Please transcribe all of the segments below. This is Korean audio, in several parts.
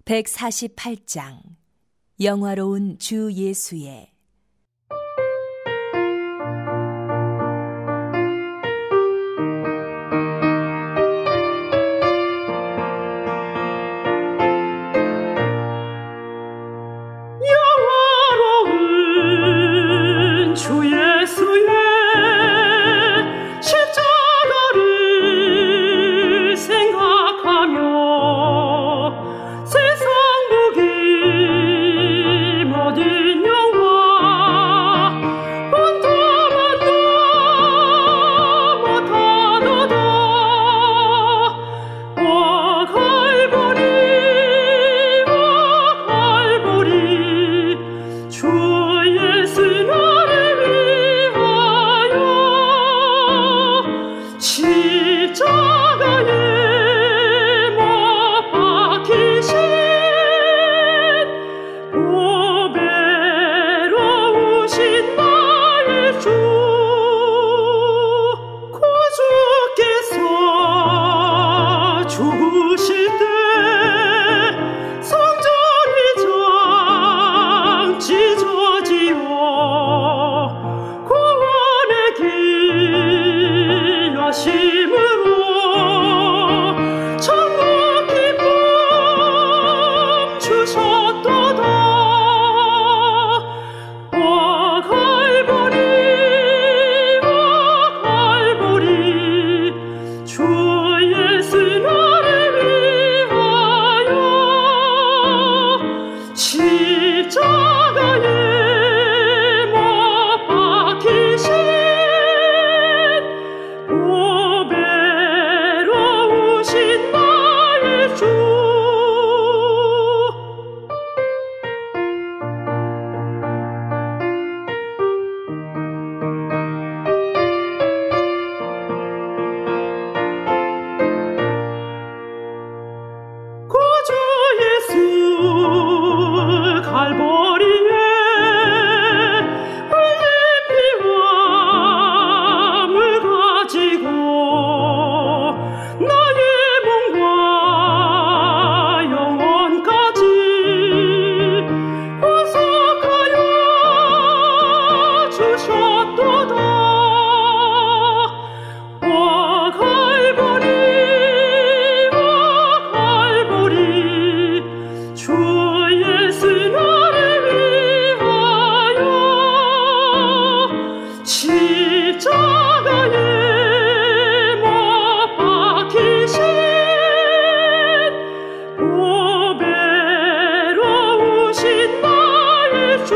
148장 영화로운 주 예수의 영화로운 주 예수의 십자가를 생각하며 세상 무기 모든 영화 본떠만도 못하도다. 와 갈보리 주 예수 나를 위하여 십자가에 못 박히신 보배로우신 나의 주 구주께서 죽으실 때 성전이 찢어지어 구원의 길 여심으로 천국 기쁨 주셨도다. 와 갈보리 주 예수 나를 위하여 십자가에 못 박히신 보배로우신 나의 주 구주 예수 갈보리에 흘린 피와 물 가지고 나의 몸과 영혼까지 구속하여 주셨도다. 와 갈보리 주 예수 나를 위하여 십자가에 못 박히신 보배로우신 나의 주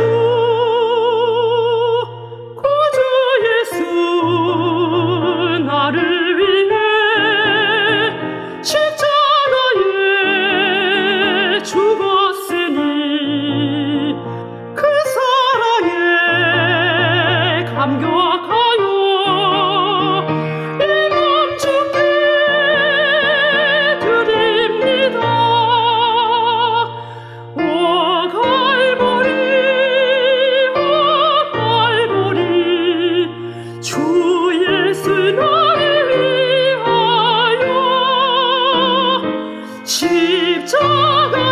구주 예수 나를 위해 십자가에 죽었으니 그 사랑에 감격하여 이 몸 주께 드립니다. 와 갈보리 주 예수 나를 위하여 십자가